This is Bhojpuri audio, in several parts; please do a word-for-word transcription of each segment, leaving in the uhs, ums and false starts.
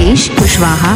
आदेश कुशवाहा।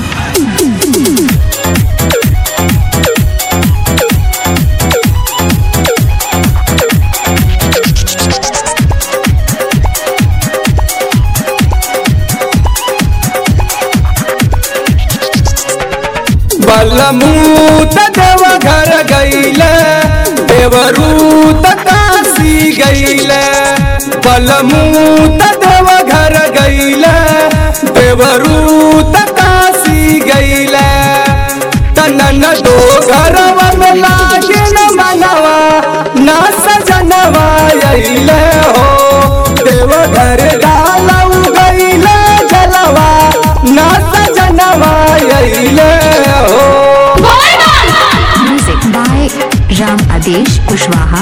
बलमूत देव घर गईले देवरूत काशी गईले। बलमूत देव घर गईले देवरूत काशी गईले। तनन दो घरवा में लागे न मनवा ना सजनवा अइले हो। देव घर डालऊ गईले जलवा ना सजनवा अइले हो। म्यूजिक बाय राम आदेश कुशवाहा।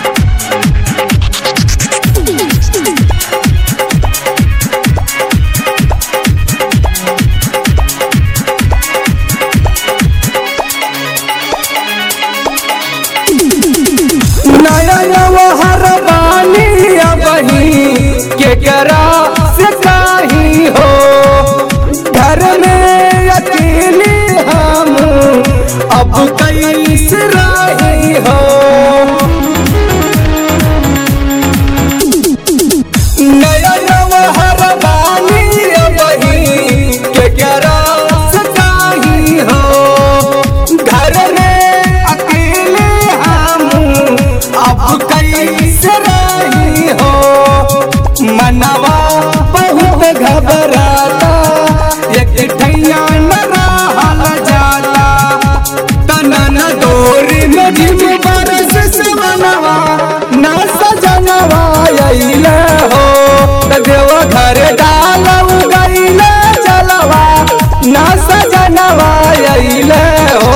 हर बानी बही के करा से काही हो। घर में अकेले हम अब कैसे रही हो। नया हर बानी बही के करा से काही हो। घर में अकेले हम अब कैसे रही हो। मनवा बहुत घबराता एक ठैया न रहल जाता। तनन डोरी में झिम बरस से मनवा ना सजनवा अइले हो। देव घर डालऊ गईले जलवा ना सजनवा अइले हो।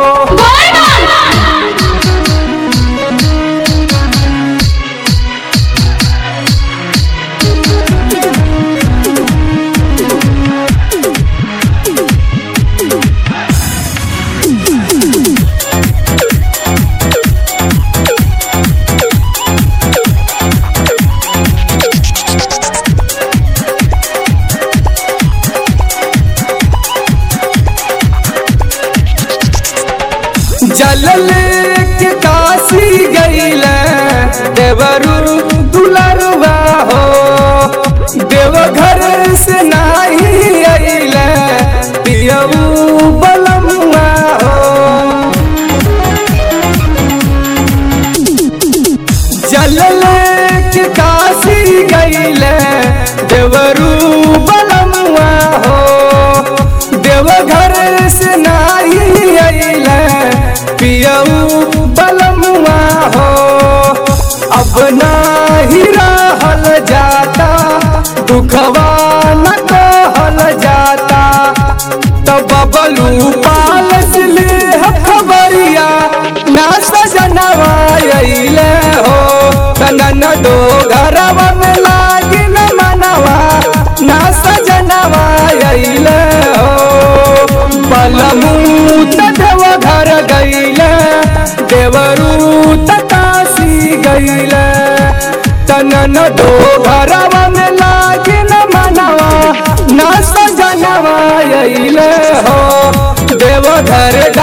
जल लेके काशी गईले देवरू दुलरवा हो। देव घर से नाही अइले पियऊ बलमुआ हो। जल लेके काशी गईले देवरू बलमुआ हो। देव घर से नाही अइले पियऊ बलमुआ हो। अब नाही रहल जाता दुखवा न कहल जाता। तब बबलू पाल ले खबरिया ना सजनवा अइले हो। तनन दो घरवा में लागे न मनवा ना सजनवा अइले हो। बलमूत देव घर गईले देवरूत काशी गईले। तनन दो घरवा में लागे न मनवा ना सजनवा अइले हो। देव घर